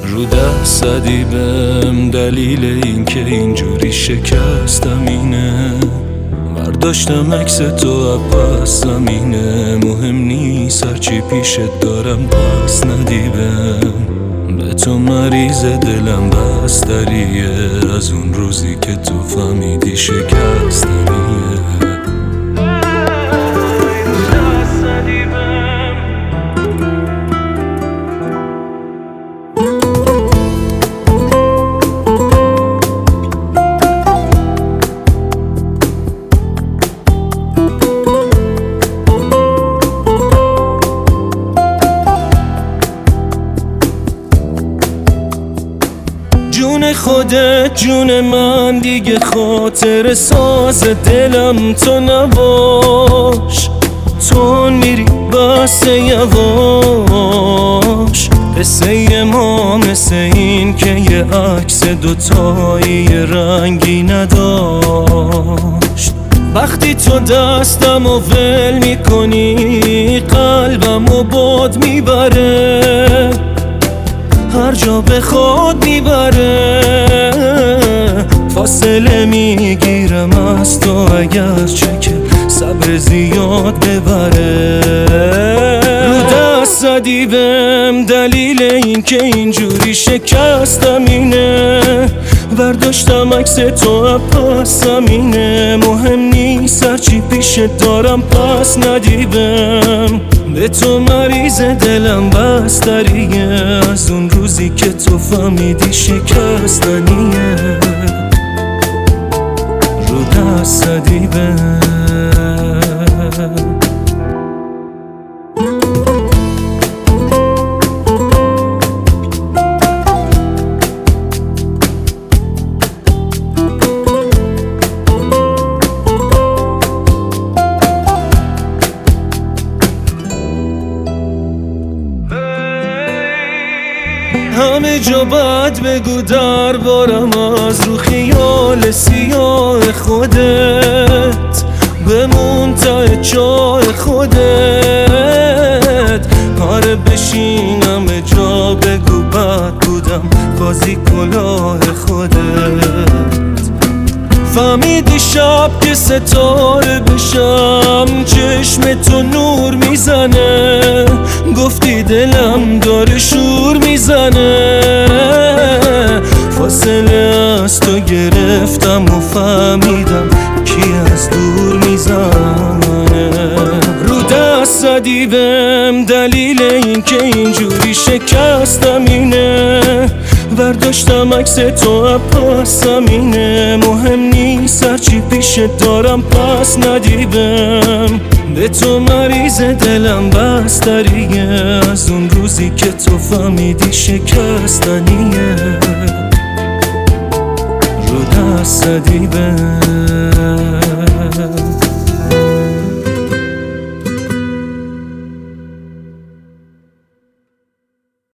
رو دست زدی بهم، دلیل این که اینجوری شکستم اینه. برداشتم عکس تو پس زمینه، مهم نیست هرچی پیشت دارم پس ندی بهم. به تو مریض دلم بستریه، از اون روزی که تو فهمیدی شکستنیه. جون خودت جون من، دیگه خاطر ساز دلم تو نباش. تو میری بس یواش، قصه ما مثل این که یه عکس دوتایی رنگی نداشت. وقتی تو دستم و ول میکنی، قلبم و باد میبره، هر جا به خود میبره. فاصله میگیرم از تو اگرچه که صبر زیاد ببره. رو دست زدی بهم، دلیل این که اینجوری شکستم اینه. برداشتم عکس تو پس زمینه، مهم نیست هرچی پیشت دارم پس ندی بهم. به تو مریض دلم بستریه، از اون روزی که تو فهمیدی شکستنیه. رو دست زدی بهم. همه جا بد بگو دربارم، از رو خیال سیاه خودت بمون ته چاه خودت. آره بشینم جا بگو بد بودم، بازی کلاه خودت. فهمیدی شب که ستاره بشم، چشم تو نور میزنه. گفتی دلم داره شور میزنه، فاصله از تو گرفتم و فهمیدم کی از دور میزنه. رو دست زدی بهم، دلیل این که اینجوری شکستم اینه. برداشتم عکس تو پس زمینه، مهم نیست هرچی پیشت دارم پس ندی بهم. به تو مریض دلم بستریه، از اون روزی که تو فهمیدی شکستنیه. رو دست زدی بهم.